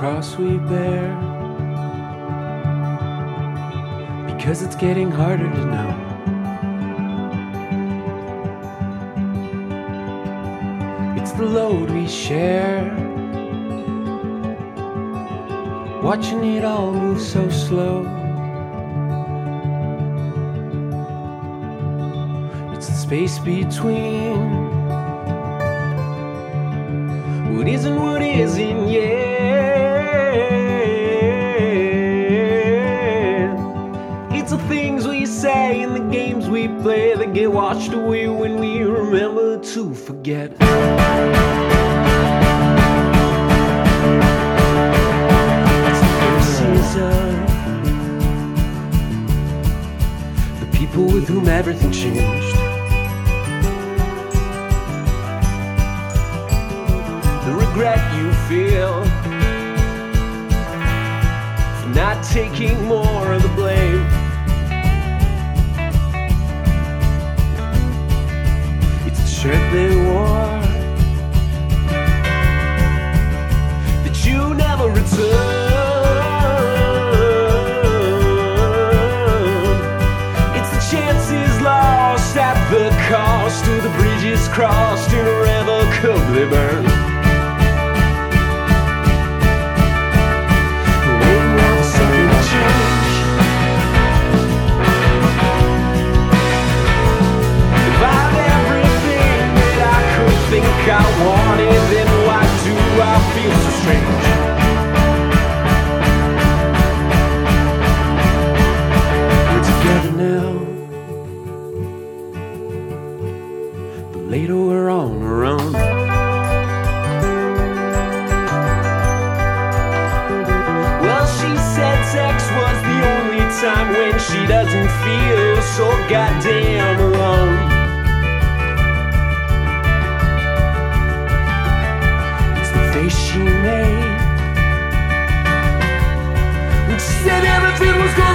cross we bear, because it's getting harder to know. It's the load we share, watching it all move so slow. It's the space between what is and what isn't, yeah. It's the things we say and the games we play that get washed away when we remember to forget. It's the faces of the people with whom everything changed. Regret you feel for not taking more of the blame. It's the shirt they wore that you never return. It's the chances lost at the cost of the bridges crossed and irrevocably burned. I wanted, then why do I feel so strange? We're together now, but later we're on our own. Well, she said sex was the only time when she doesn't feel so goddamn alone. She made when she said everything was going